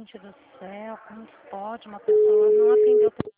Gente do céu, como pode uma pessoa não atender o